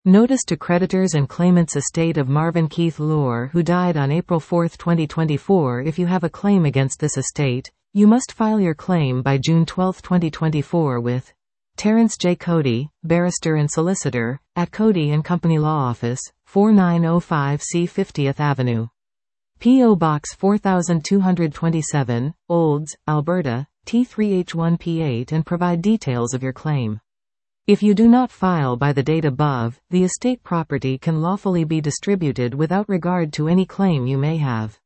Notice to creditors and claimants estate of Marvin Keith Lohr, who died on April 4, 2024. If you have a claim against this estate, you must file your claim by June 12, 2024 with Terrence J. Cody, Barrister and Solicitor, at Cody & Company Law Office, 4905 C 50th Avenue. P.O. Box 4227, Olds, Alberta, T3H1P8, and provide details of your claim. If you do not file by the date above, the estate property can lawfully be distributed without regard to any claim you may have.